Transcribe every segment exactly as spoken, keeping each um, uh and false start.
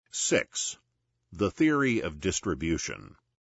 Six. The theory of distribution.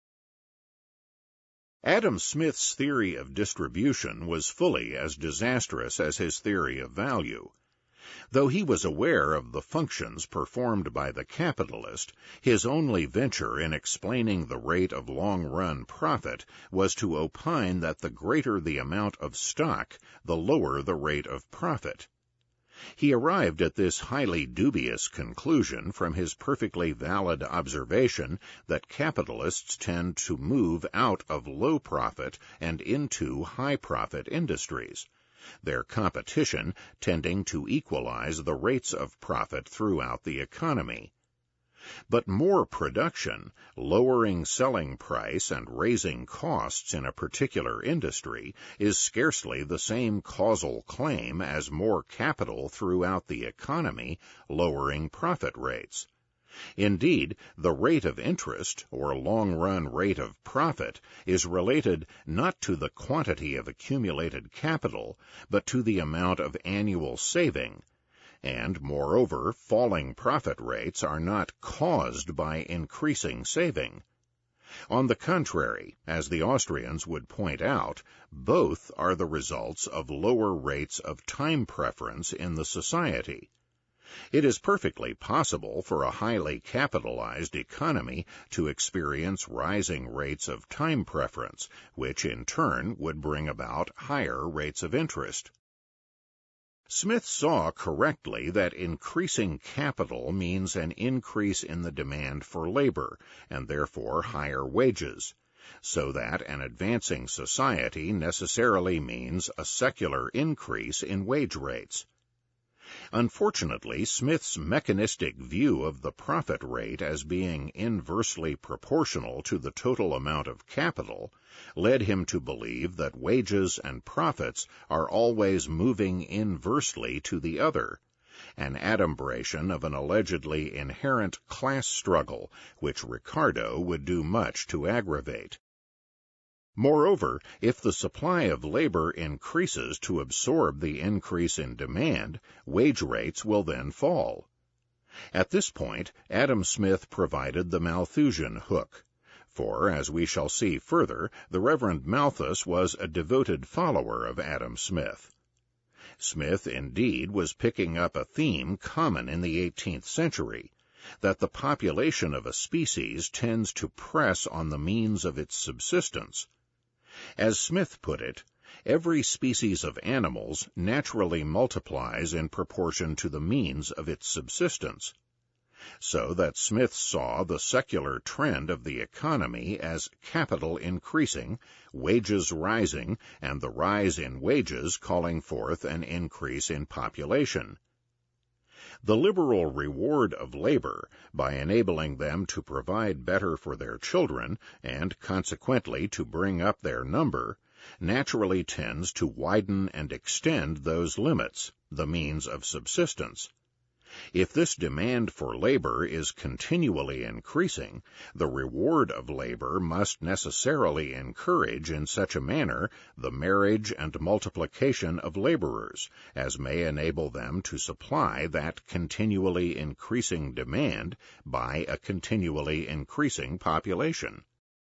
Adam Smith's theory of distribution was fully as disastrous as his theory of value. Though he was aware of the functions performed by the capitalist, his only venture in explaining the rate of long-run profit was to opine that the greater the amount of stock, the lower the rate of profit. He arrived at this highly dubious conclusion from his perfectly valid observation that capitalists tend to move out of low-profit and into high-profit industries, their competition tending to equalize the rates of profit throughout the economy. But more production, lowering selling price and raising costs in a particular industry is scarcely the same causal claim as more capital throughout the economy, lowering profit rates. Indeed, the rate of interest, or long-run rate of profit, is related not to the quantity of accumulated capital, but to the amount of annual saving. And, moreover, falling profit rates are not caused by increasing saving. On the contrary, as the Austrians would point out, both are the results of lower rates of time preference in the society. It is perfectly possible for a highly capitalized economy to experience rising rates of time preference, which in turn would bring about higher rates of interest. Smith saw correctly that increasing capital means an increase in the demand for labor, and therefore higher wages, so that an advancing society necessarily means a secular increase in wage rates. Unfortunately, Smith's mechanistic view of the profit rate as being inversely proportional to the total amount of capital led him to believe that wages and profits are always moving inversely to the other, an adumbration of an allegedly inherent class struggle which Ricardo would do much to aggravate. Moreover, if the supply of labor increases to absorb the increase in demand, wage rates will then fall. At this point, Adam Smith provided the Malthusian hook, for, as we shall see further, the Reverend Malthus was a devoted follower of Adam Smith. Smith, indeed, was picking up a theme common in the eighteenth century, that the population of a species tends to press on the means of its subsistence. As Smith put it, every species of animals naturally multiplies in proportion to the means of its subsistence, so that Smith saw the secular trend of the economy as capital increasing, wages rising, and the rise in wages calling forth an increase in population. The liberal reward of labor, by enabling them to provide better for their children, and consequently to bring up their number, naturally tends to widen and extend those limits, the means of subsistence. If this demand for labor is continually increasing, the reward of labor must necessarily encourage in such a manner the marriage and multiplication of laborers, as may enable them to supply that continually increasing demand by a continually increasing population.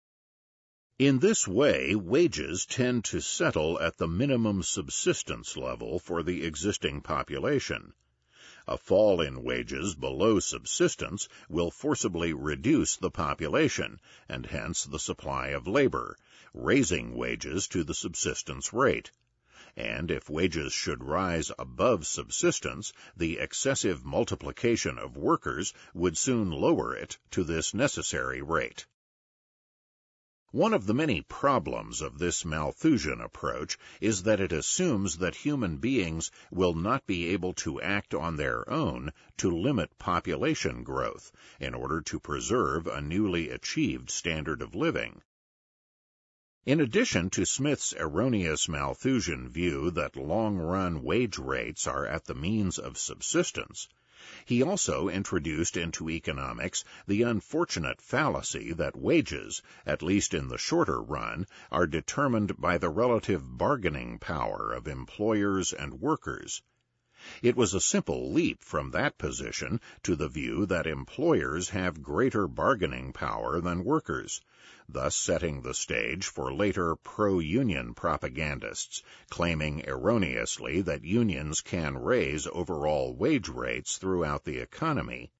In this way, wages tend to settle at the minimum subsistence level for the existing population. A fall in wages below subsistence will forcibly reduce the population, and hence the supply of labor, raising wages to the subsistence rate. And if wages should rise above subsistence, the excessive multiplication of workers would soon lower it to this necessary rate. One of the many problems of this Malthusian approach is that it assumes that human beings will not be able to act on their own to limit population growth in order to preserve a newly achieved standard of living. In addition to Smith's erroneous Malthusian view that long-run wage rates are at the means of subsistence, he also introduced into economics the unfortunate fallacy that wages, at least in the shorter run, are determined by the relative bargaining power of employers and workers. It was a simple leap from that position to the view that employers have greater bargaining power than workers, thus setting the stage for later pro-union propagandists, claiming erroneously that unions can raise overall wage rates throughout the economy.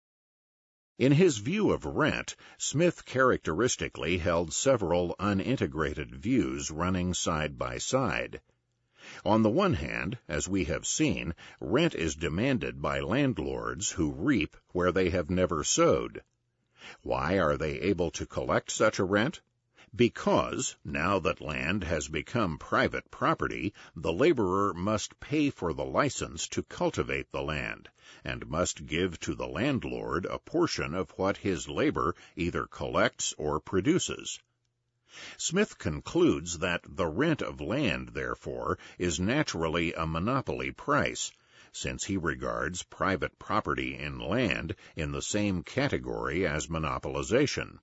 In his view of rent, Smith characteristically held several unintegrated views running side by side. On the one hand, as we have seen, rent is demanded by landlords who reap where they have never sowed. Why are they able to collect such a rent? Because, now that land has become private property, the laborer must pay for the license to cultivate the land, and must give to the landlord a portion of what his labor either collects or produces. Smith concludes that the rent of land, therefore, is naturally a monopoly price, since he regards private property in land in the same category as monopolization.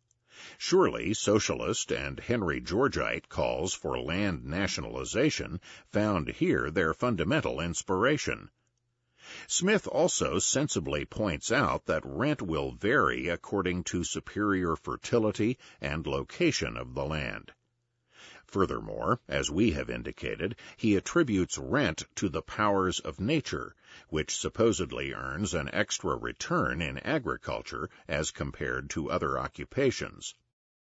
Surely Socialist and Henry Georgite calls for land nationalization found here their fundamental inspiration. Smith also sensibly points out that rent will vary according to superior fertility and location of the land. Furthermore, as we have indicated, he attributes rent to the powers of nature, which supposedly earns an extra return in agriculture as compared to other occupations.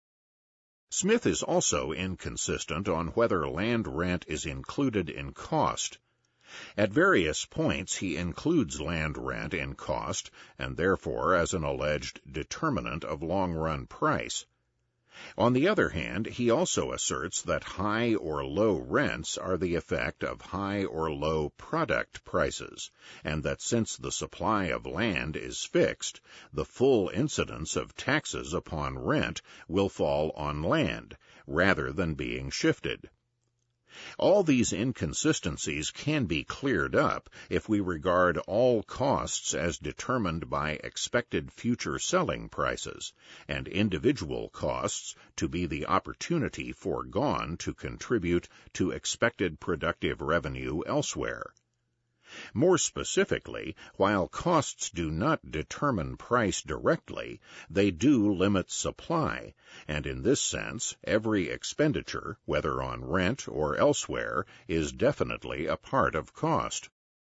Smith is also inconsistent on whether land rent is included in cost. At various points he includes land rent in cost, and therefore as an alleged determinant of long-run price. On the other hand, he also asserts that high or low rents are the effect of high or low product prices, and that since the supply of land is fixed, the full incidence of taxes upon rent will fall on land, rather than being shifted. All these inconsistencies can be cleared up if we regard all costs as determined by expected future selling prices, and individual costs to be the opportunity foregone to contribute to expected productive revenue elsewhere. More specifically, while costs do not determine price directly, they do limit supply, and in this sense, every expenditure, whether on rent or elsewhere, is definitely a part of cost.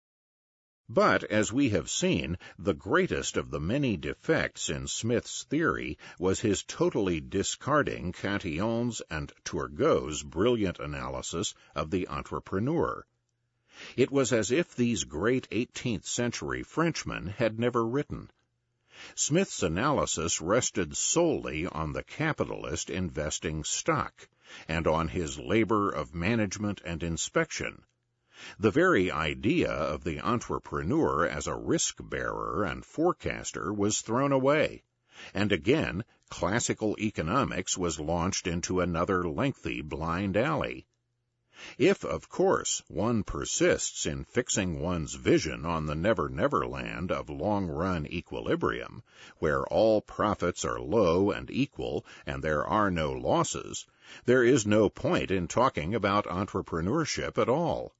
But, as we have seen, the greatest of the many defects in Smith's theory was his totally discarding Cantillon's and Turgot's brilliant analysis of the entrepreneur. It was as if these great eighteenth century Frenchmen had never written. Smith's analysis rested solely on the capitalist investing stock, and on his labor of management and inspection. The very idea of the entrepreneur as a risk-bearer and forecaster was thrown away, and again classical economics was launched into another lengthy blind alley. If, of course, one persists in fixing one's vision on the never-never land of long-run equilibrium, where all profits are low and equal and there are no losses, there is no point in talking about entrepreneurship at all.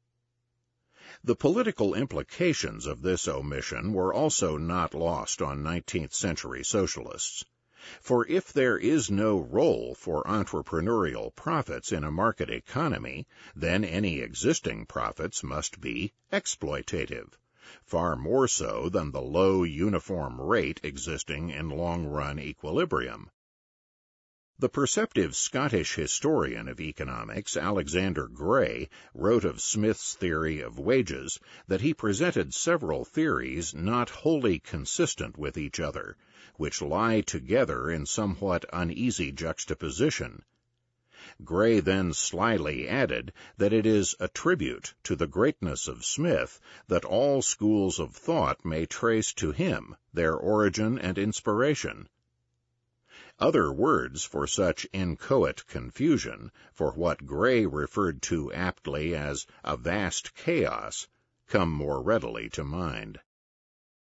The political implications of this omission were also not lost on nineteenth century socialists. For if there is no role for entrepreneurial profits in a market economy, then any existing profits must be exploitative, far more so than the low uniform rate existing in long-run equilibrium. The perceptive Scottish historian of economics, Alexander Gray, wrote of Smith's theory of wages that he presented several theories not wholly consistent with each other, which lie together in somewhat uneasy juxtaposition. Gray then slyly added that it is a tribute to the greatness of Smith that all schools of thought may trace to him their origin and inspiration. Other words for such inchoate confusion, for what Gray referred to aptly as a vast chaos, come more readily to mind.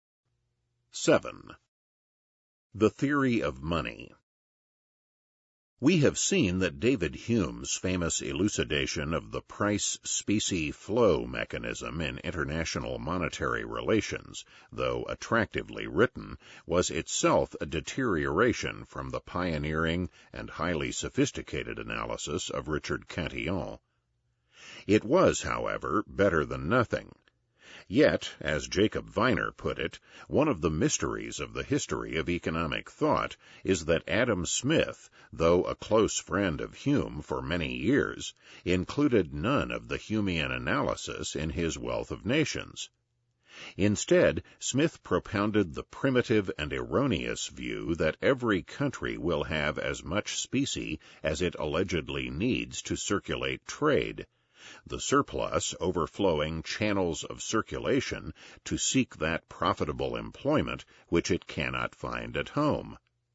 seven. The theory of money. We have seen that David Hume's famous elucidation of the price-specie-flow mechanism in international monetary relations, though attractively written, was itself a deterioration from the pioneering and highly sophisticated analysis of Richard Cantillon. It was, however, better than nothing. Yet, as Jacob Viner put it, one of the mysteries of the history of economic thought is that Adam Smith, though a close friend of Hume for many years, included none of the Humean analysis in his Wealth of Nations. Instead, Smith propounded the primitive and erroneous view that every country will have as much specie as it allegedly needs to circulate trade, the surplus overflowing channels of circulation to seek that profitable employment which it cannot find at home.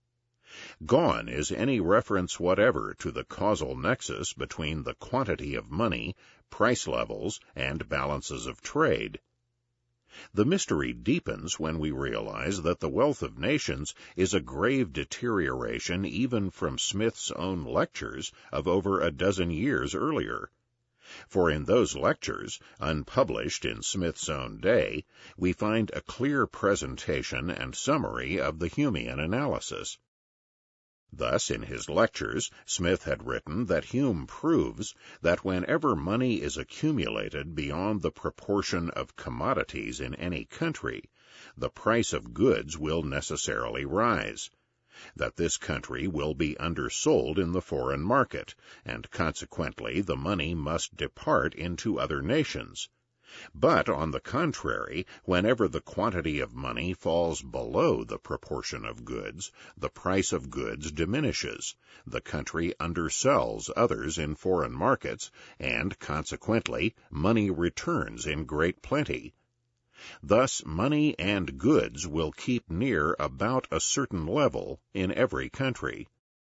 Gone is any reference whatever to the causal nexus between the quantity of money, price levels, and balances of trade. The mystery deepens when we realize that the Wealth of Nations is a grave deterioration even from Smith's own lectures of over a dozen years earlier. For in those lectures, unpublished in Smith's own day, we find a clear presentation and summary of the Humean analysis. Thus, in his lectures, Smith had written that Hume proves that whenever money is accumulated beyond the proportion of commodities in any country, the price of goods will necessarily rise, that this country will be undersold in the foreign market, and consequently the money must depart into other nations. But, on the contrary, whenever the quantity of money falls below the proportion of goods, the price of goods diminishes, the country undersells others in foreign markets, and, consequently, money returns in great plenty. Thus, money and goods will keep near about a certain level in every country.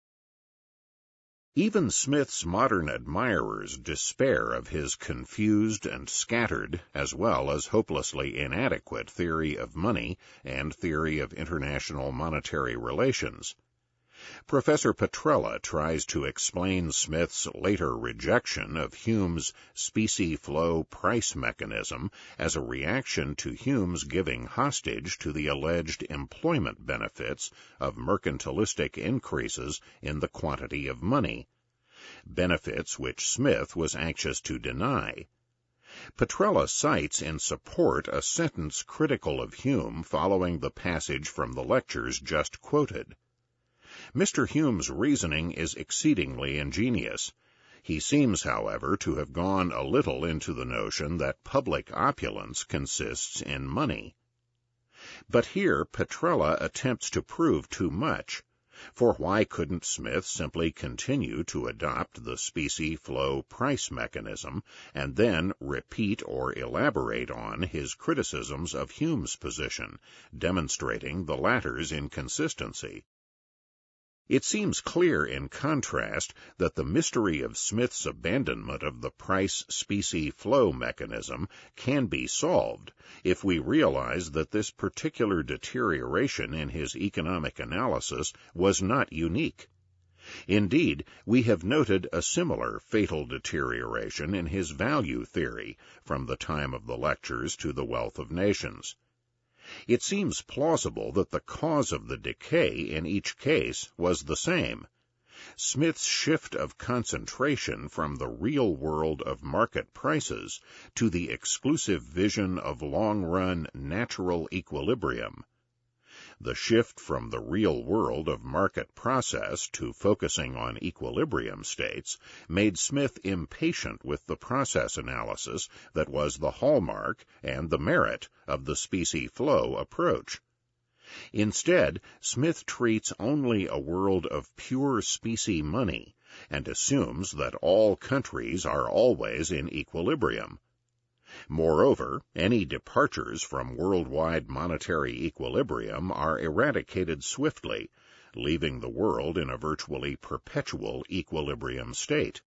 Even Smith's modern admirers despair of his confused and scattered, as well as hopelessly inadequate theory of money and theory of international monetary relations. Professor Petrella tries to explain Smith's later rejection of Hume's specie-flow price mechanism as a reaction to Hume's giving hostage to the alleged employment benefits of mercantilistic increases in the quantity of money, benefits which Smith was anxious to deny. Petrella cites in support a sentence critical of Hume following the passage from the lectures just quoted. Mister Hume's reasoning is exceedingly ingenious. He seems, however, to have gone a little into the notion that public opulence consists in money. But here Petrella attempts to prove too much, for why couldn't Smith simply continue to adopt the specie-flow price mechanism and then repeat or elaborate on his criticisms of Hume's position, demonstrating the latter's inconsistency? It seems clear, in contrast, that the mystery of Smith's abandonment of the price-specie-flow mechanism can be solved if we realize that this particular deterioration in his economic analysis was not unique. Indeed, we have noted a similar fatal deterioration in his value theory from the time of the lectures to the Wealth of Nations. It seems plausible that the cause of the decay in each case was the same: Smith's shift of concentration from the real world of market prices to the exclusive vision of long-run natural equilibrium. The shift from the real world of market process to focusing on equilibrium states made Smith impatient with the process analysis that was the hallmark and the merit of the specie-flow approach. Instead, Smith treats only a world of pure specie money and assumes that all countries are always in equilibrium. Moreover, any departures from worldwide monetary equilibrium are eradicated swiftly, leaving the world in a virtually perpetual equilibrium state.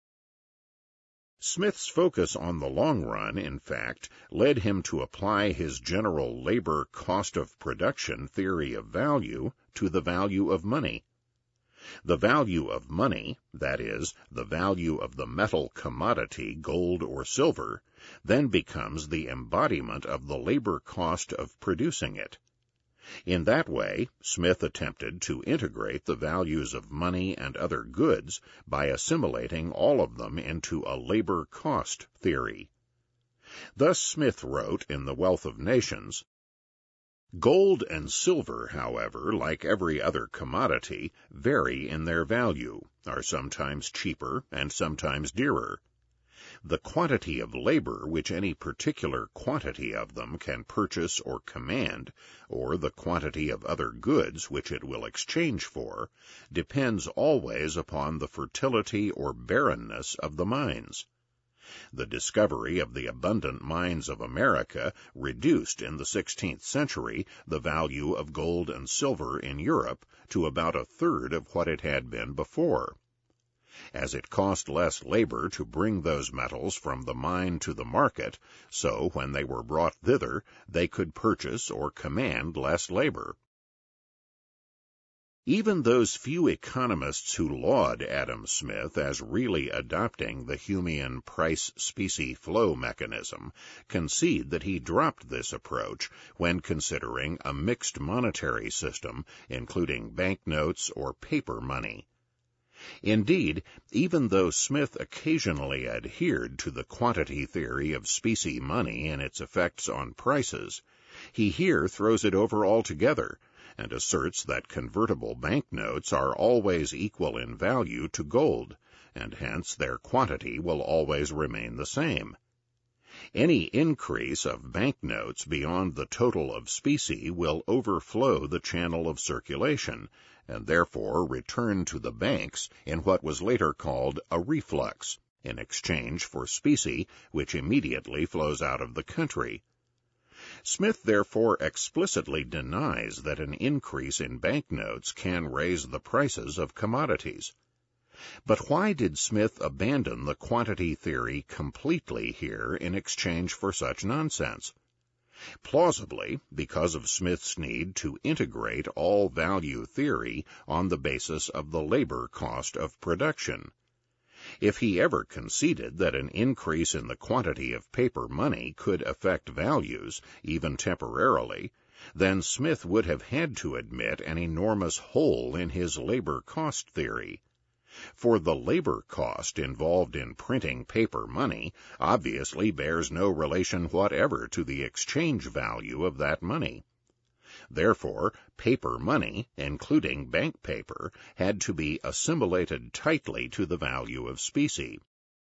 Smith's focus on the long run, in fact, led him to apply his general labor cost of production theory of value to the value of money. The value of money, that is, the value of the metal commodity, gold or silver, then becomes the embodiment of the labor cost of producing it. In that way, Smith attempted to integrate the values of money and other goods by assimilating all of them into a labor cost theory. Thus Smith wrote in The Wealth of Nations, "Gold and silver, however, like every other commodity, vary in their value, are sometimes cheaper and sometimes dearer. The quantity of labor which any particular quantity of them can purchase or command, or the quantity of other goods which it will exchange for, depends always upon the fertility or barrenness of the mines. The discovery of the abundant mines of America reduced in the sixteenth century the value of gold and silver in Europe to about a third of what it had been before. As it cost less labor to bring those metals from the mine to the market, so when they were brought thither, they could purchase or command less labor." Even those few economists who laud Adam Smith as really adopting the Humean price-specie flow mechanism concede that he dropped this approach when considering a mixed monetary system, including banknotes or paper money. Indeed, even though Smith occasionally adhered to the quantity theory of specie money and its effects on prices, he here throws it over altogether and asserts that convertible banknotes are always equal in value to gold, and hence their quantity will always remain the same. Any increase of banknotes beyond the total of specie will overflow the channel of circulation, and therefore return to the banks in what was later called a reflux, in exchange for specie which immediately flows out of the country. Smith therefore explicitly denies that an increase in banknotes can raise the prices of commodities. But why did Smith abandon the quantity theory completely here in exchange for such nonsense? Plausibly, because of Smith's need to integrate all value theory on the basis of the labor cost of production. If he ever conceded that an increase in the quantity of paper money could affect values, even temporarily, then Smith would have had to admit an enormous hole in his labor cost theory. For the labor cost involved in printing paper money obviously bears no relation whatever to the exchange value of that money. Therefore, paper money, including bank paper, had to be assimilated tightly to the value of specie.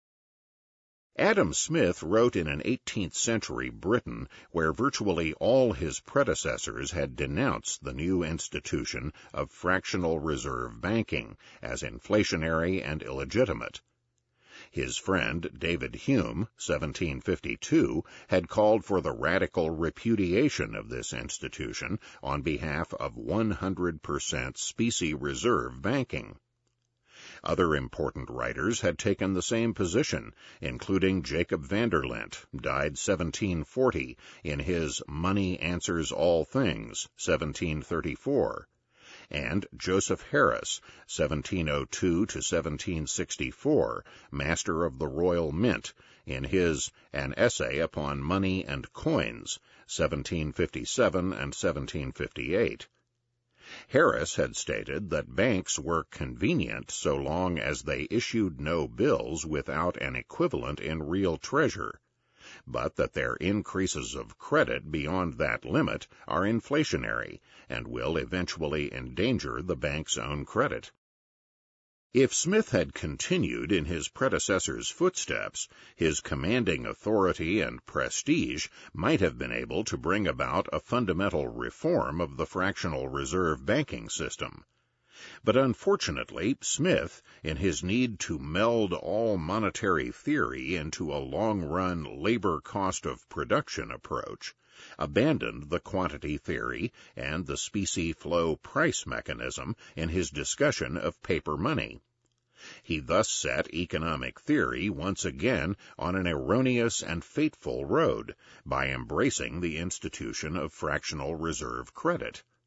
Adam Smith wrote in an eighteenth century Britain where virtually all his predecessors had denounced the new institution of fractional reserve banking as inflationary and illegitimate. His friend David Hume, seventeen fifty-two, had called for the radical repudiation of this institution on behalf of one hundred percent specie reserve banking. Other important writers had taken the same position, including Jacob Vanderlint, died seventeen forty, in his Money Answers All Things, seventeen thirty-four, and Joseph Harris, seventeen oh two to seventeen sixty-four, Master of the Royal Mint, in his An Essay upon Money and Coins, seventeen fifty-seven and seventeen fifty-eight. Harris had stated that banks were convenient so long as they issued no bills without an equivalent in real treasure, but that their increases of credit beyond that limit are inflationary and will eventually endanger the bank's own credit. If Smith had continued in his predecessor's footsteps, his commanding authority and prestige might have been able to bring about a fundamental reform of the fractional reserve banking system. But unfortunately, Smith, in his need to meld all monetary theory into a long-run labor cost of production approach, abandoned the quantity theory and the specie flow price mechanism in his discussion of paper money. He thus set economic theory once again on an erroneous and fateful road by embracing the institution of fractional reserve credit.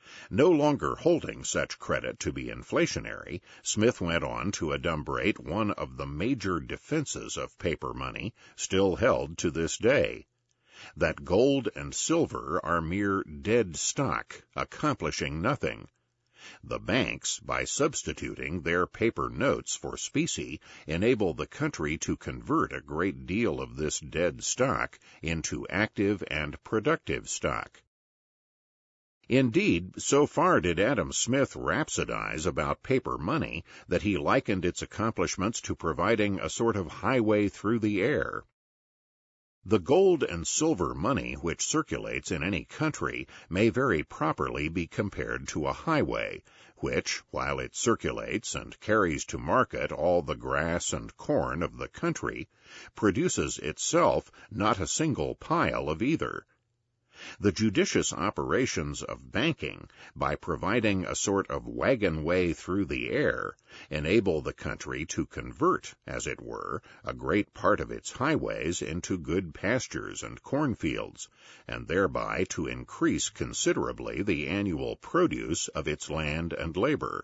No longer holding such credit to be inflationary, Smith went on to adumbrate one of the major defenses of paper money still held to this day, that gold and silver are mere dead stock, accomplishing nothing. The banks, by substituting their paper notes for specie, enable the country to convert a great deal of this dead stock into active and productive stock. Indeed, so far did Adam Smith rhapsodize about paper money that he likened its accomplishments to providing a sort of highway through the air. The gold and silver money which circulates in any country may very properly be compared to a highway, which, while it circulates and carries to market all the grass and corn of the country, produces itself not a single pile of either. The judicious operations of banking, by providing a sort of wagon way through the air, enable the country to convert, as it were, a great part of its highways into good pastures and cornfields, and thereby to increase considerably the annual produce of its land and labor.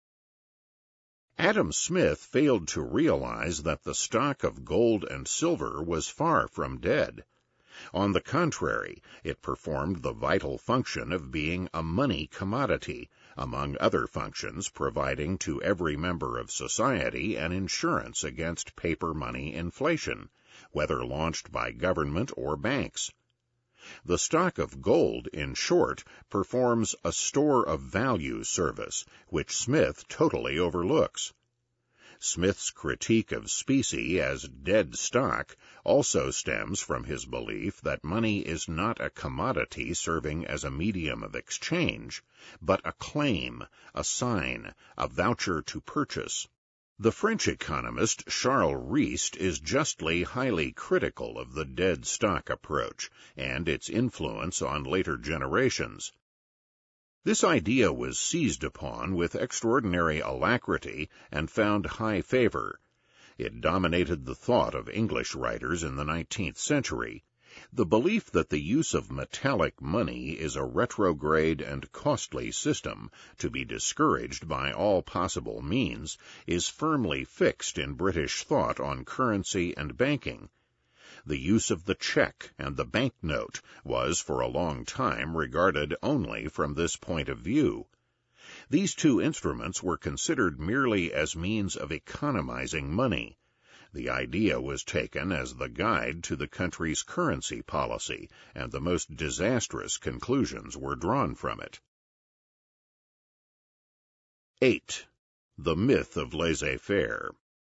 Adam Smith failed to realize that the stock of gold and silver was far from dead. On the contrary, it performed the vital function of being a money commodity, among other functions providing to every member of society an insurance against paper money inflation, whether launched by government or banks. The stock of gold, in short, performs a store of value service, which Smith totally overlooks. Smith's critique of specie as dead stock also stems from his belief that money is not a commodity serving as a medium of exchange, but a claim, a sign, a voucher to purchase. The French economist Charles Rist is justly highly critical of the dead stock approach and its influence on later generations. This idea was seized upon with extraordinary alacrity and found high favor. It dominated the thought of English writers in the nineteenth century. The belief that the use of metallic money is a retrograde and costly system, to be discouraged by all possible means, is firmly fixed in British thought on currency and banking. The use of the check and the banknote was for a long time regarded only from this point of view. These two instruments were considered merely as means of economizing money. The idea was taken as the guide to the country's currency policy, and the most disastrous conclusions were drawn from it. eight. The myth of laissez-faire.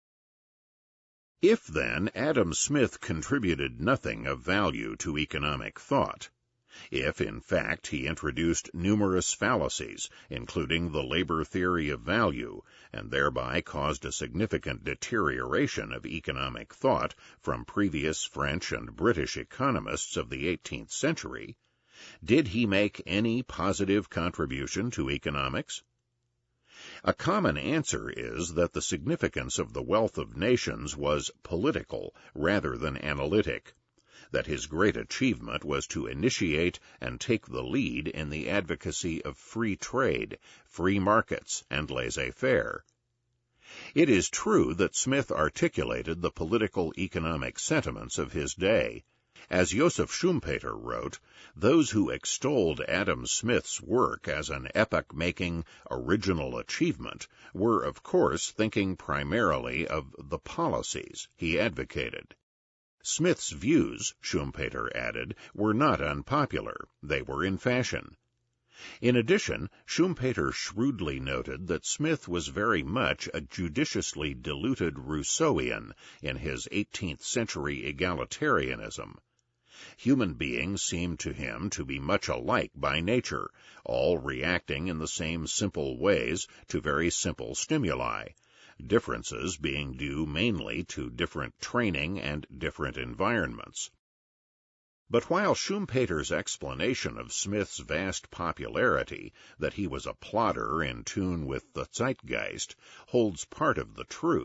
If, then, Adam Smith contributed nothing of value to economic thought, if, in fact, he introduced numerous fallacies, including the labor theory of value, and thereby caused a significant deterioration of economic thought from previous French and British economists of the eighteenth century, did he make any positive contribution to economics? A common answer is that the significance of the wealth of nations was political rather than analytic, that his great achievement was to initiate and take the lead in the advocacy of free trade, free markets, and laissez-faire. It is true that Smith articulated the political economic sentiments of his day. As Joseph Schumpeter wrote, those who extolled Adam Smith's work as an epoch-making, original achievement were, of course, thinking primarily of the policies he advocated. Smith's views, Schumpeter added, were not unpopular. They were in fashion. In addition, Schumpeter shrewdly noted that Smith was very much a judiciously diluted Rousseauian in his eighteenth century egalitarianism. Human beings seemed to him to be much alike by nature, all reacting in the same simple ways to very simple stimuli, differences being due mainly to different training and different environments. But while Schumpeter's explanation of Smith's vast popularity, that he was a plodder in tune with the zeitgeist, holds part of the truth,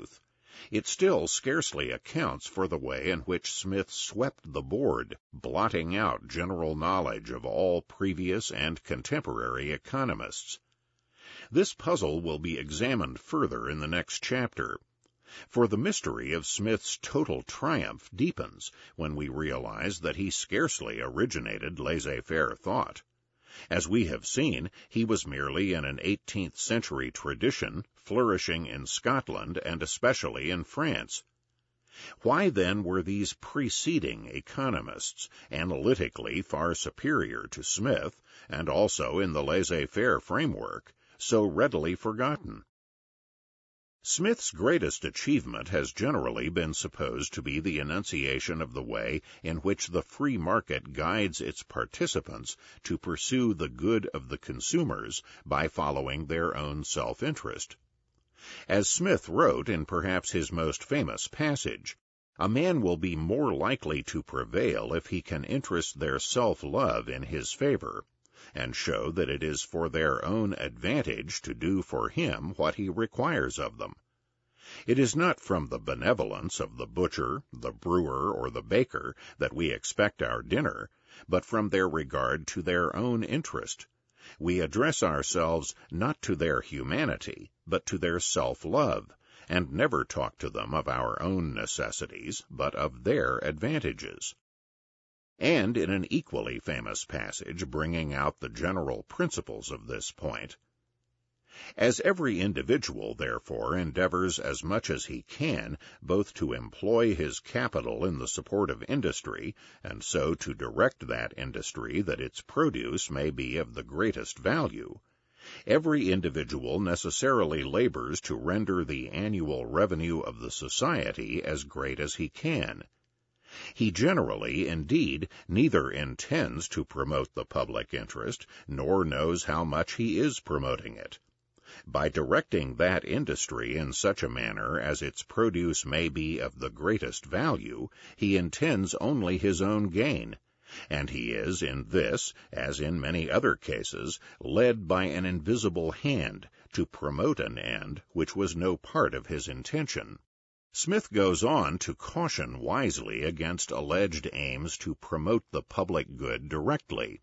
It still scarcely accounts for the way in which Smith swept the board, blotting out general knowledge of all previous and contemporary economists. This puzzle will be examined further in the next chapter, for the mystery of Smith's total triumph deepens when we realize that he scarcely originated laissez-faire thought. As we have seen, he was merely in an eighteenth century tradition flourishing in Scotland and especially in France. Why then were these preceding economists, analytically far superior to Smith, and also in the laissez-faire framework, so readily forgotten? Smith's greatest achievement has generally been supposed to be the enunciation of the way in which the free market guides its participants to pursue the good of the consumers by following their own self-interest. As Smith wrote in perhaps his most famous passage, a man will be more likely to prevail if he can interest their self-love in his favor, and show that it is for their own advantage to do for him what he requires of them. It is not from the benevolence of the butcher, the brewer, or the baker that we expect our dinner, but from their regard to their own interest. We address ourselves not to their humanity, but to their self-love, and never talk to them of our own necessities, but of their advantages. And in an equally famous passage bringing out the general principles of this point, as every individual, therefore, endeavors as much as he can both to employ his capital in the support of industry, and so to direct that industry that its produce may be of the greatest value, every individual necessarily labors to render the annual revenue of the society as great as he can. He generally, indeed, neither intends to promote the public interest, nor knows how much he is promoting it. By directing that industry in such a manner as its produce may be of the greatest value, he intends only his own gain, and he is in this, as in many other cases, led by an invisible hand to promote an end which was no part of his intention. Smith goes on to caution wisely against alleged aims to promote the public good directly.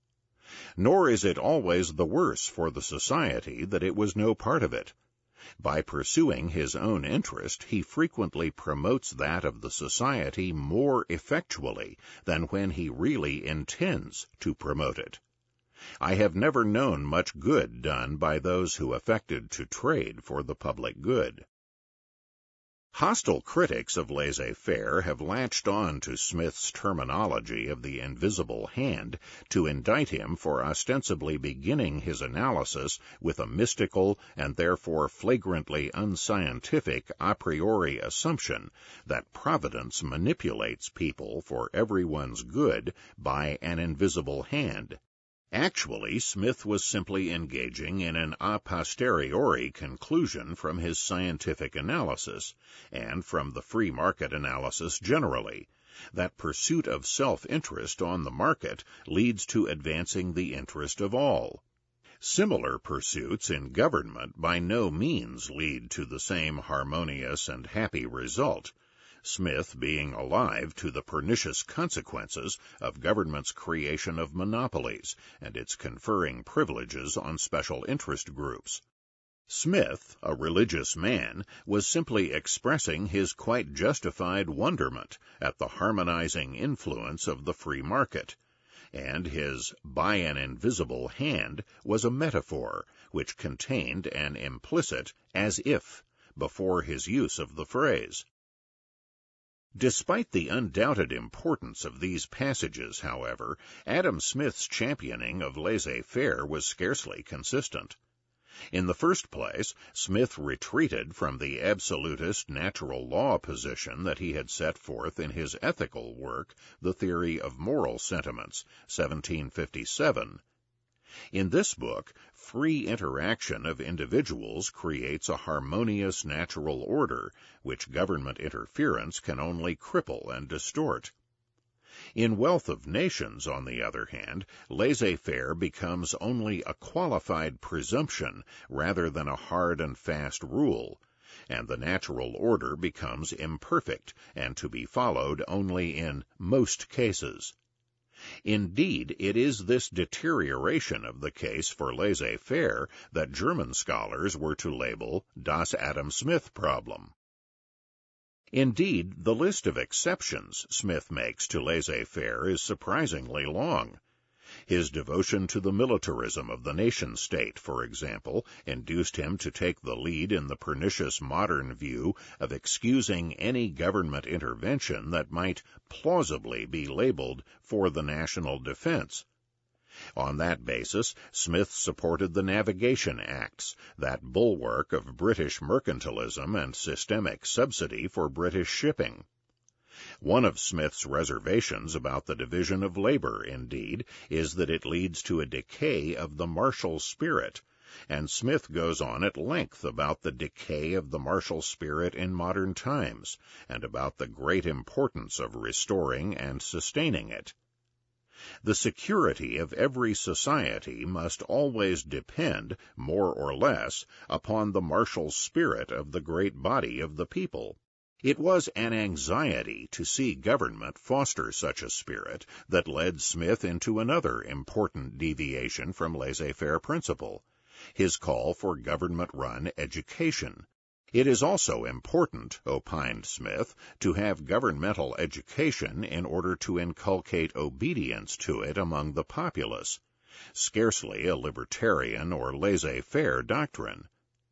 Nor is it always the worse for the society that it was no part of it. By pursuing his own interest, he frequently promotes that of the society more effectually than when he really intends to promote it. I have never known much good done by those who affected to trade for the public good. Hostile critics of laissez-faire have latched on to Smith's terminology of the invisible hand to indict him for ostensibly beginning his analysis with a mystical and therefore flagrantly unscientific a priori assumption that Providence manipulates people for everyone's good by an invisible hand. Actually, Smith was simply engaging in an a posteriori conclusion from his scientific analysis, and from the free market analysis generally, that pursuit of self-interest on the market leads to advancing the interest of all. Similar pursuits in government by no means lead to the same harmonious and happy result, Smith being alive to the pernicious consequences of government's creation of monopolies and its conferring privileges on special interest groups. Smith, a religious man, was simply expressing his quite justified wonderment at the harmonizing influence of the free market, and his by an invisible hand was a metaphor which contained an implicit as if before his use of the phrase. Despite the undoubted importance of these passages, however, Adam Smith's championing of laissez-faire was scarcely consistent. In the first place, Smith retreated from the absolutist natural law position that he had set forth in his ethical work, The Theory of Moral Sentiments, seventeen fifty-seven. In this book, free interaction of individuals creates a harmonious natural order, which government interference can only cripple and distort. In Wealth of Nations, on the other hand, laissez-faire becomes only a qualified presumption rather than a hard and fast rule, and the natural order becomes imperfect and to be followed only in most cases. Indeed, it is this deterioration of the case for laissez-faire that German scholars were to label das Adam Smith problem. Indeed, the list of exceptions Smith makes to laissez-faire is surprisingly long. His devotion to the militarism of the nation-state, for example, induced him to take the lead in the pernicious modern view of excusing any government intervention that might plausibly be labeled for the national defense. On that basis, Smith supported the Navigation Acts, that bulwark of British mercantilism and systemic subsidy for British shipping. One of Smith's reservations about the division of labor, indeed, is that it leads to a decay of the martial spirit, and Smith goes on at length about the decay of the martial spirit in modern times, and about the great importance of restoring and sustaining it. The security of every society must always depend, more or less, upon the martial spirit of the great body of the people. It was an anxiety to see government foster such a spirit that led Smith into another important deviation from laissez-faire principle, his call for government-run education. It is also important, opined Smith, to have governmental education in order to inculcate obedience to it among the populace, scarcely a libertarian or laissez-faire doctrine.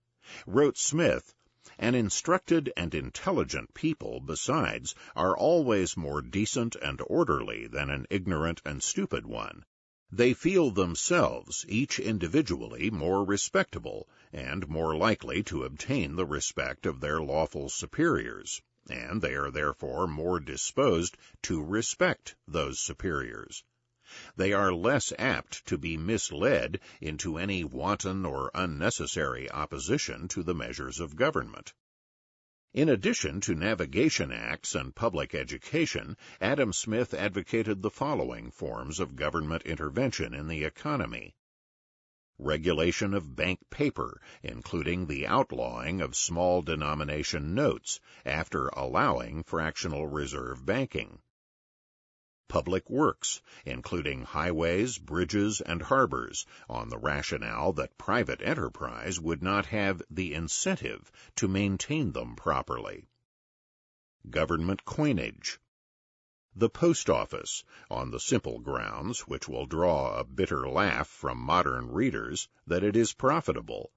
Wrote Smith, "An instructed and intelligent people, besides, are always more decent and orderly than an ignorant and stupid one. They feel themselves, each individually, more respectable, and more likely to obtain the respect of their lawful superiors, and they are therefore more disposed to respect those superiors. They are less apt to be misled into any wanton or unnecessary opposition to the measures of government." In addition to Navigation Acts and public education, Adam Smith advocated the following forms of government intervention in the economy: regulation of bank paper, including the outlawing of small denomination notes, after allowing fractional reserve banking; public works, including highways, bridges, and harbors, on the rationale that private enterprise would not have the incentive to maintain them properly; government coinage; the post office, on the simple grounds, which will draw a bitter laugh from modern readers, that it is profitable;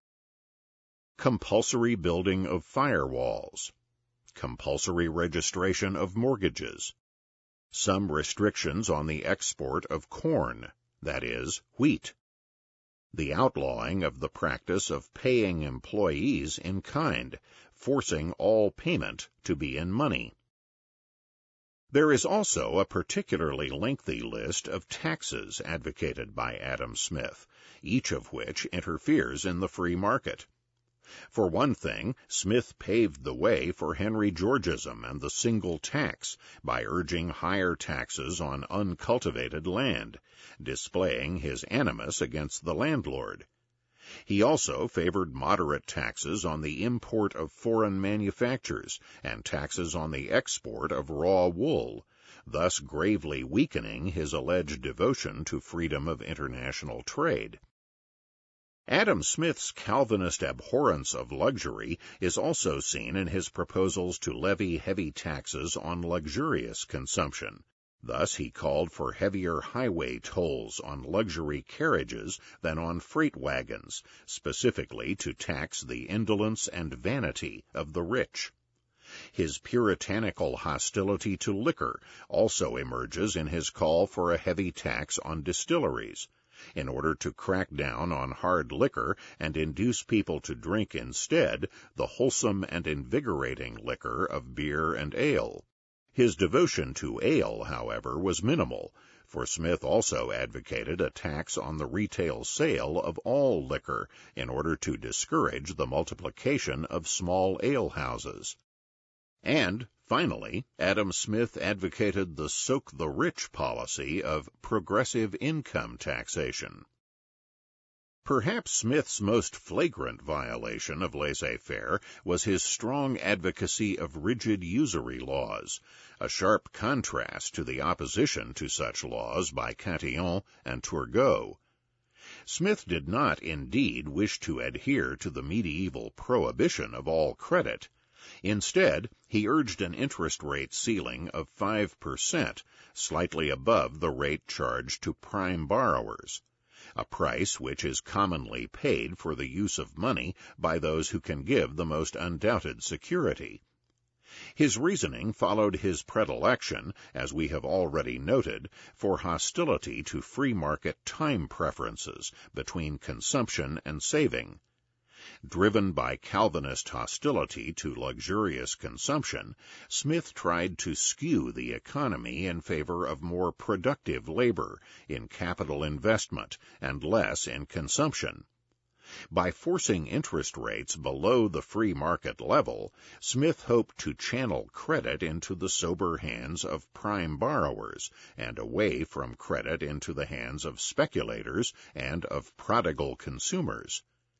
compulsory building of firewalls; compulsory registration of mortgages; some restrictions on the export of corn, that is, wheat; the outlawing of the practice of paying employees in kind, forcing all payment to be in money. There is also a particularly lengthy list of taxes advocated by Adam Smith, each of which interferes in the free market. For one thing, Smith paved the way for Henry Georgism and the single tax by urging higher taxes on uncultivated land, displaying his animus against the landlord. He also favored moderate taxes on the import of foreign manufactures and taxes on the export of raw wool, thus gravely weakening his alleged devotion to freedom of international trade. Adam Smith's Calvinist abhorrence of luxury is also seen in his proposals to levy heavy taxes on luxurious consumption. Thus he called for heavier highway tolls on luxury carriages than on freight wagons, specifically to tax the indolence and vanity of the rich. His puritanical hostility to liquor also emerges in his call for a heavy tax on distilleries, in order to crack down on hard liquor and induce people to drink instead the wholesome and invigorating liquor of beer and ale. His devotion to ale, however, was minimal, for Smith also advocated a tax on the retail sale of all liquor in order to discourage the multiplication of small alehouses. And, finally, Adam Smith advocated the soak-the-rich policy of progressive income taxation. Perhaps Smith's most flagrant violation of laissez-faire was his strong advocacy of rigid usury laws, a sharp contrast to the opposition to such laws by Cantillon and Turgot. Smith did not, indeed, wish to adhere to the medieval prohibition of all credit. Instead, he urged an interest rate ceiling of five percent, slightly above the rate charged to prime borrowers, a price which is commonly paid for the use of money by those who can give the most undoubted security. His reasoning followed his predilection, as we have already noted, for hostility to free market time preferences between consumption and saving. Driven by Calvinist hostility to luxurious consumption, Smith tried to skew the economy in favor of more productive labor in capital investment and less in consumption. By forcing interest rates below the free market level, Smith hoped to channel credit into the sober hands of prime borrowers and away from credit into the hands of speculators and of prodigal consumers.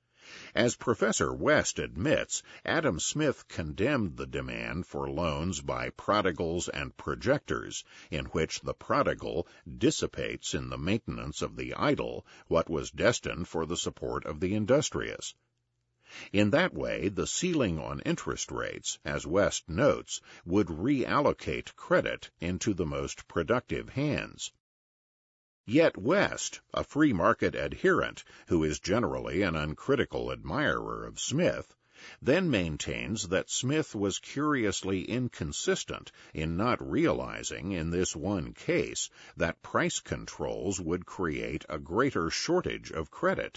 As Professor West admits, Adam Smith condemned the demand for loans by prodigals and projectors, in which the prodigal dissipates in the maintenance of the idle what was destined for the support of the industrious. In that way, the ceiling on interest rates, as West notes, would reallocate credit into the most productive hands. Yet West, a free market adherent, who is generally an uncritical admirer of Smith, then maintains that Smith was curiously inconsistent in not realizing in this one case that price controls would create a greater shortage of credit.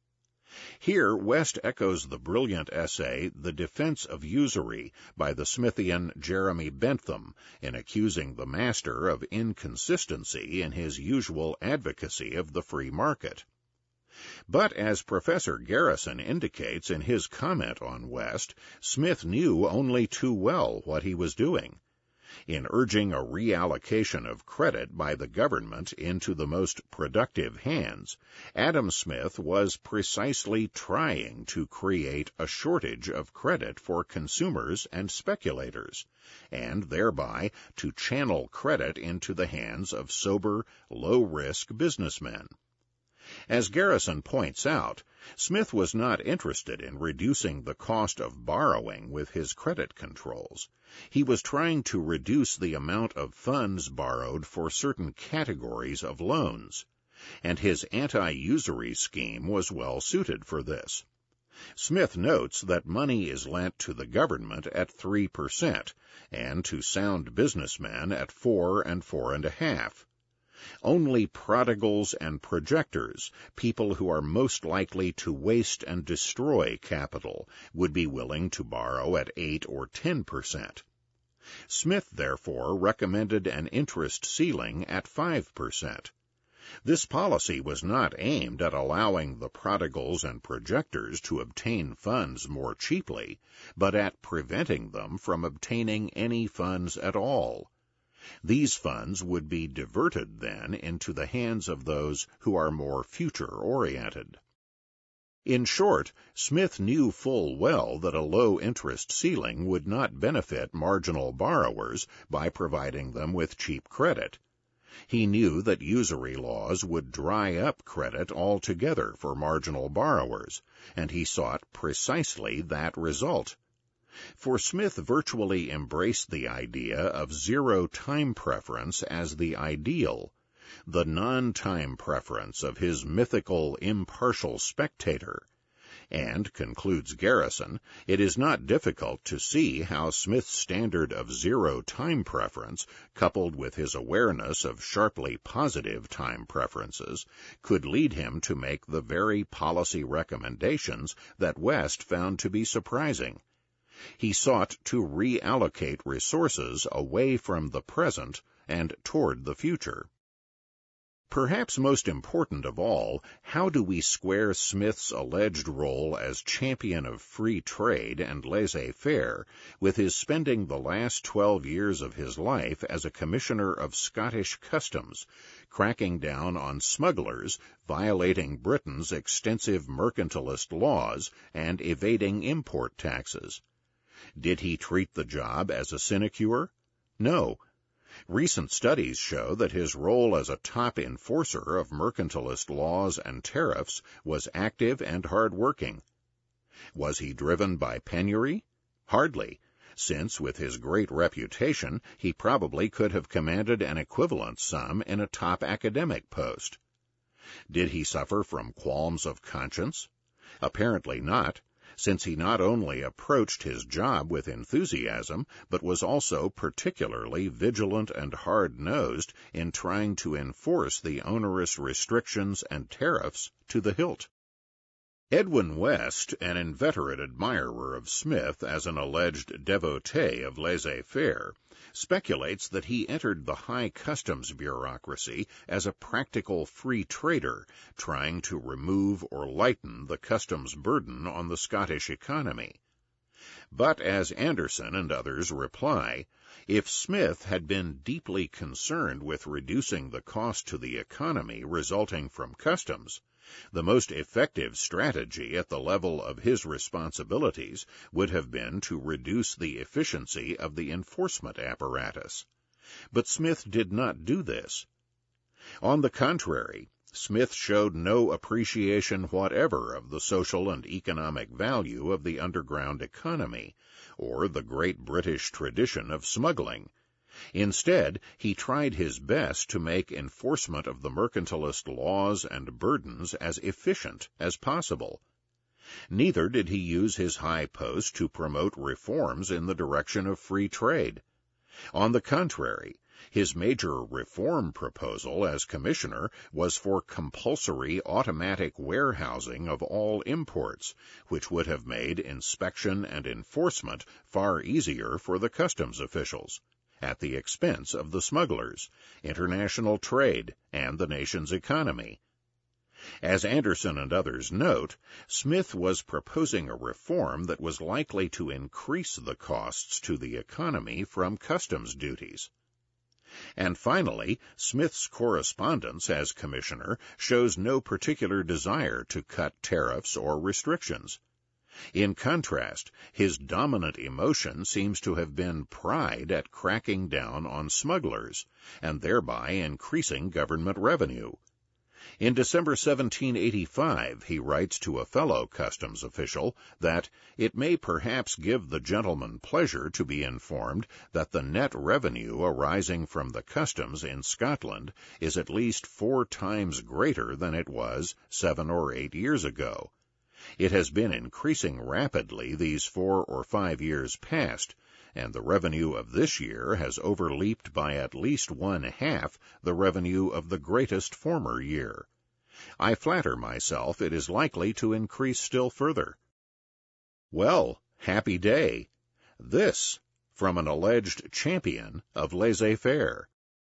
Here West echoes the brilliant essay The Defense of Usury by the Smithian Jeremy Bentham in accusing the master of inconsistency in his usual advocacy of the free market. But as Professor Garrison indicates in his comment on West, Smith knew only too well what he was doing. In urging a reallocation of credit by the government into the most productive hands, Adam Smith was precisely trying to create a shortage of credit for consumers and speculators, and thereby to channel credit into the hands of sober, low-risk businessmen. As Garrison points out, Smith was not interested in reducing the cost of borrowing with his credit controls. He was trying to reduce the amount of funds borrowed for certain categories of loans, and his anti-usury scheme was well suited for this. Smith notes that money is lent to the government at three percent, and to sound businessmen at four and four and a half. Only prodigals and projectors, people who are most likely to waste and destroy capital, would be willing to borrow at eight or ten percent. Smith, therefore, recommended an interest ceiling at five percent. This policy was not aimed at allowing the prodigals and projectors to obtain funds more cheaply, but at preventing them from obtaining any funds at all. These funds would be diverted, then, into the hands of those who are more future-oriented. In short, Smith knew full well that a low-interest ceiling would not benefit marginal borrowers by providing them with cheap credit. He knew that usury laws would dry up credit altogether for marginal borrowers, and he sought precisely that result. For Smith virtually embraced the idea of zero time preference as the ideal, the non-time preference of his mythical impartial spectator, and, concludes Garrison, it is not difficult to see how Smith's standard of zero time preference, coupled with his awareness of sharply positive time preferences, could lead him to make the very policy recommendations that West found to be surprising. He sought to reallocate resources away from the present and toward the future. Perhaps most important of all, how do we square Smith's alleged role as champion of free trade and laissez-faire with his spending the last twelve years of his life as a commissioner of Scottish customs, cracking down on smugglers, violating Britain's extensive mercantilist laws, and evading import taxes? Did he treat the job as a sinecure? No. Recent studies show that his role as a top enforcer of mercantilist laws and tariffs was active and hard-working. Was he driven by penury? Hardly, since with his great reputation he probably could have commanded an equivalent sum in a top academic post. Did he suffer from qualms of conscience? Apparently not, since he not only approached his job with enthusiasm, but was also particularly vigilant and hard-nosed in trying to enforce the onerous restrictions and tariffs to the hilt. Edwin West, an inveterate admirer of Smith as an alleged devotee of laissez-faire, speculates that he entered the high customs bureaucracy as a practical free trader, trying to remove or lighten the customs burden on the Scottish economy. But, as Anderson and others reply, if Smith had been deeply concerned with reducing the cost to the economy resulting from customs, the most effective strategy at the level of his responsibilities would have been to reduce the efficiency of the enforcement apparatus. But Smith did not do this. On the contrary, Smith showed no appreciation whatever of the social and economic value of the underground economy, or the great British tradition of smuggling. Instead, he tried his best to make enforcement of the mercantilist laws and burdens as efficient as possible. Neither did he use his high post to promote reforms in the direction of free trade. On the contrary, his major reform proposal as commissioner was for compulsory automatic warehousing of all imports, which would have made inspection and enforcement far easier for the customs officials, at the expense of the smugglers, international trade, and the nation's economy. As Anderson and others note, Smith was proposing a reform that was likely to increase the costs to the economy from customs duties. And finally, Smith's correspondence as commissioner shows no particular desire to cut tariffs or restrictions. In contrast, his dominant emotion seems to have been pride at cracking down on smugglers, and thereby increasing government revenue. In December seventeen eighty-five, he writes to a fellow customs official that it may perhaps give the gentleman pleasure to be informed that the net revenue arising from the customs in Scotland is at least four times greater than it was seven or eight years ago. It has been increasing rapidly these four or five years past, and the revenue of this year has overleaped by at least one-half the revenue of the greatest former year. I flatter myself it is likely to increase still further. Well, happy day. This from an alleged champion of laissez-faire.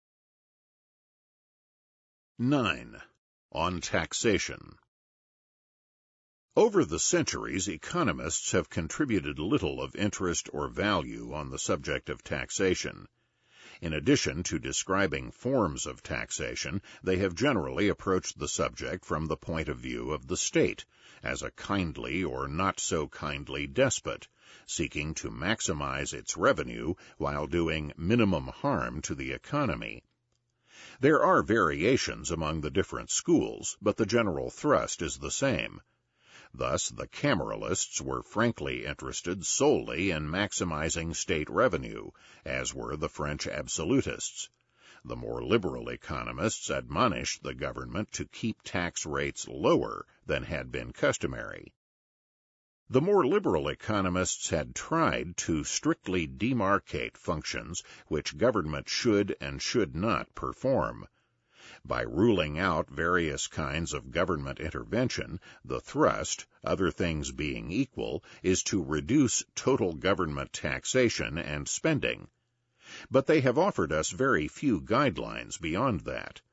nine. On taxation. Over the centuries, economists have contributed little of interest or value on the subject of taxation. In addition to describing forms of taxation, they have generally approached the subject from the point of view of the state, as a kindly or not-so-kindly despot, seeking to maximize its revenue while doing minimum harm to the economy. There are variations among the different schools, but the general thrust is the same. Thus, the Cameralists were frankly interested solely in maximizing state revenue, as were the French absolutists. The more liberal economists admonished the government to keep tax rates lower than had been customary. The more liberal economists had tried to strictly demarcate functions which government should and should not perform. By ruling out various kinds of government intervention, the thrust, other things being equal, is to reduce total government taxation and spending. But they have offered us very few guidelines beyond that.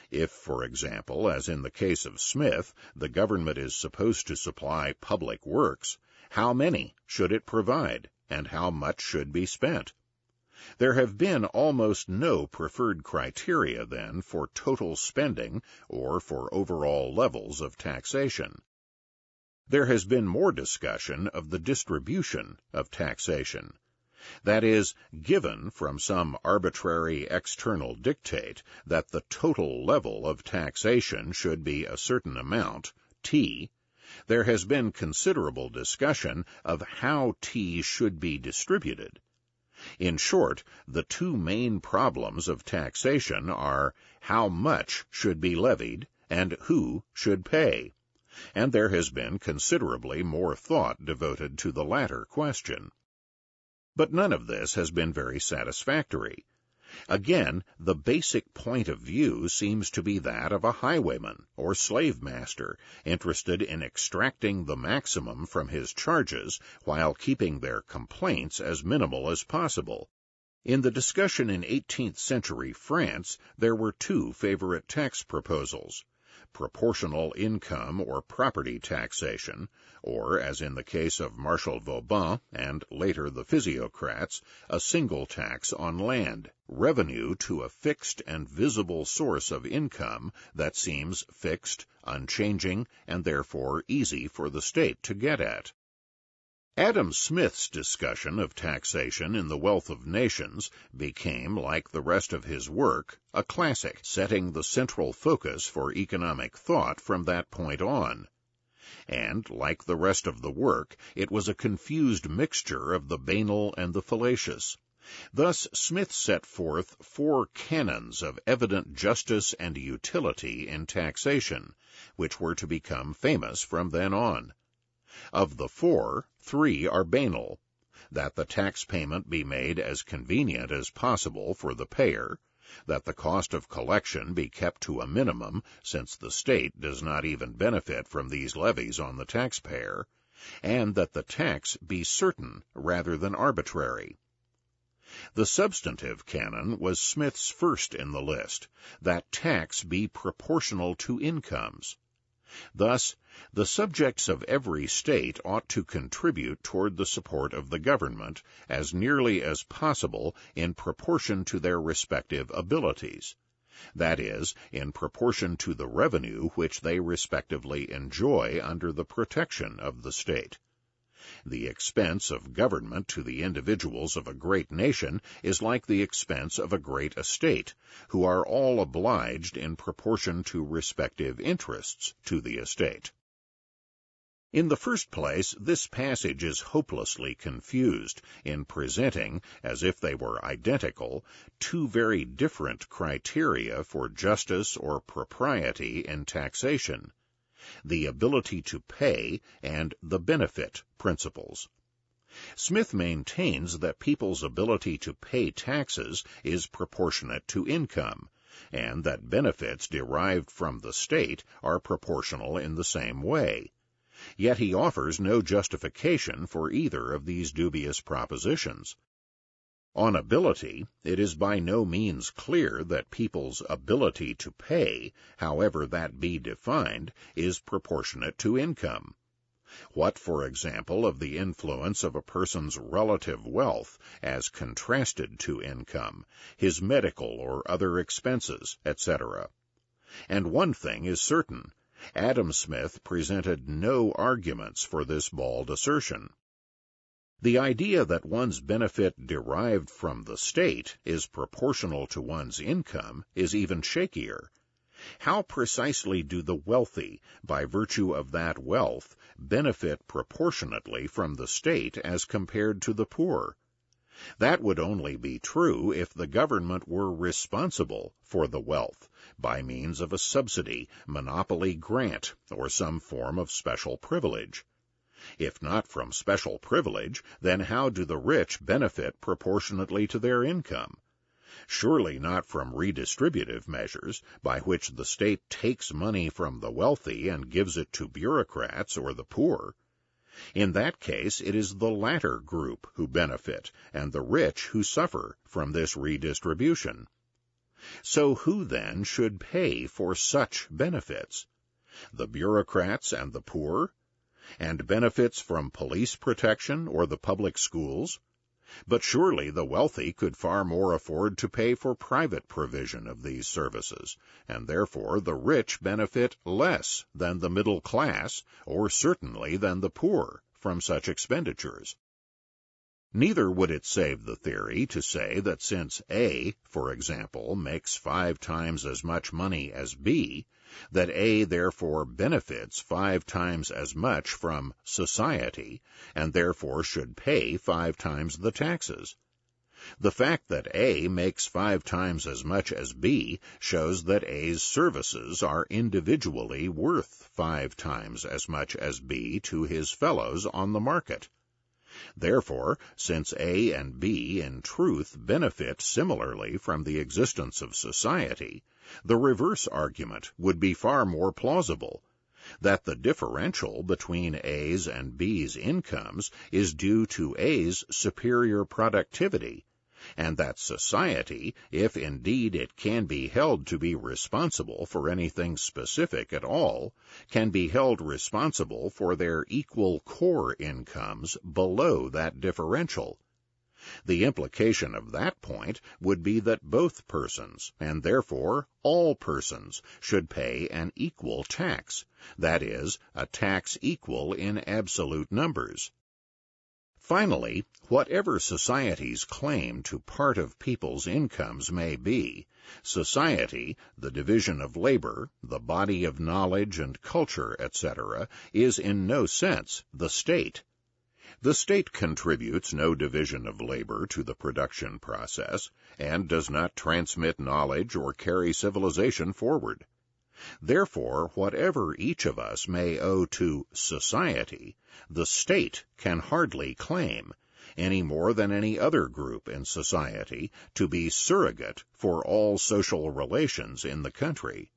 If, for example, as in the case of Smith, the government is supposed to supply public works, how many should it provide, and how much should be spent? There have been almost no preferred criteria, then, for total spending or for overall levels of taxation. There has been more discussion of the distribution of taxation. That is, given from some arbitrary external dictate that the total level of taxation should be a certain amount, T, there has been considerable discussion of how T should be distributed. In short, the two main problems of taxation are how much should be levied and who should pay, and there has been considerably more thought devoted to the latter question. But none of this has been very satisfactory. Again, the basic point of view seems to be that of a highwayman or slave master interested in extracting the maximum from his charges while keeping their complaints as minimal as possible. In the discussion in eighteenth century France, there were two favorite tax proposals: proportional income or property taxation, or, as in the case of Marshal Vauban and later the physiocrats, a single tax on land, revenue to a fixed and visible source of income that seems fixed, unchanging, and therefore easy for the state to get at. Adam Smith's discussion of taxation in The Wealth of Nations became, like the rest of his work, a classic, setting the central focus for economic thought from that point on. And, like the rest of the work, it was a confused mixture of the banal and the fallacious. Thus Smith set forth four canons of evident justice and utility in taxation, which were to become famous from then on. Of the four, three are banal: that the tax payment be made as convenient as possible for the payer, that the cost of collection be kept to a minimum, since the state does not even benefit from these levies on the taxpayer, and that the tax be certain rather than arbitrary. The substantive canon was Smith's first in the list, that tax be proportional to incomes. Thus, the subjects of every state ought to contribute toward the support of the government as nearly as possible in proportion to their respective abilities, that is, in proportion to the revenue which they respectively enjoy under the protection of the state. The expense of government to the individuals of a great nation is like the expense of a great estate, who are all obliged in proportion to respective interests to the estate. In the first place, this passage is hopelessly confused in presenting, as if they were identical, two very different criteria for justice or propriety in taxation: the ability to pay and the benefit principles. Smith maintains that people's ability to pay taxes is proportionate to income, and that benefits derived from the state are proportional in the same way. Yet he offers no justification for either of these dubious propositions. On ability, it is by no means clear that people's ability to pay, however that be defined, is proportionate to income. What, for example, of the influence of a person's relative wealth as contrasted to income, his medical or other expenses, et cetera? And one thing is certain: Adam Smith presented no arguments for this bald assertion. The idea that one's benefit derived from the state is proportional to one's income is even shakier. How precisely do the wealthy, by virtue of that wealth, benefit proportionately from the state as compared to the poor? That would only be true if the government were responsible for the wealth, by means of a subsidy, monopoly grant, or some form of special privilege. If not from special privilege, then how do the rich benefit proportionately to their income? Surely not from redistributive measures, by which the state takes money from the wealthy and gives it to bureaucrats or the poor. In that case, it is the latter group who benefit, and the rich who suffer from this redistribution. So who then should pay for such benefits? The bureaucrats and the poor? And benefits from police protection or the public schools? But surely the wealthy could far more afford to pay for private provision of these services, and therefore the rich benefit less than the middle class, or certainly than the poor, from such expenditures. Neither would it save the theory to say that since A, for example, makes five times as much money as B, that A therefore benefits five times as much from society, and therefore should pay five times the taxes. The fact that A makes five times as much as B shows that A's services are individually worth five times as much as B to his fellows on the market. Therefore, since A and B in truth benefit similarly from the existence of society, the reverse argument would be far more plausible, that the differential between A's and B's incomes is due to A's superior productivity, and that society, if indeed it can be held to be responsible for anything specific at all, can be held responsible for their equal core incomes below that differential. The implication of that point would be that both persons, and therefore all persons, should pay an equal tax, that is, a tax equal in absolute numbers. Finally, whatever society's claim to part of people's incomes may be, society, the division of labor, the body of knowledge and culture, et cetera, is in no sense the state. The state contributes no division of labor to the production process, and does not transmit knowledge or carry civilization forward. Therefore, whatever each of us may owe to society, the state can hardly claim, any more than any other group in society, to be surrogate for all social relations in the country.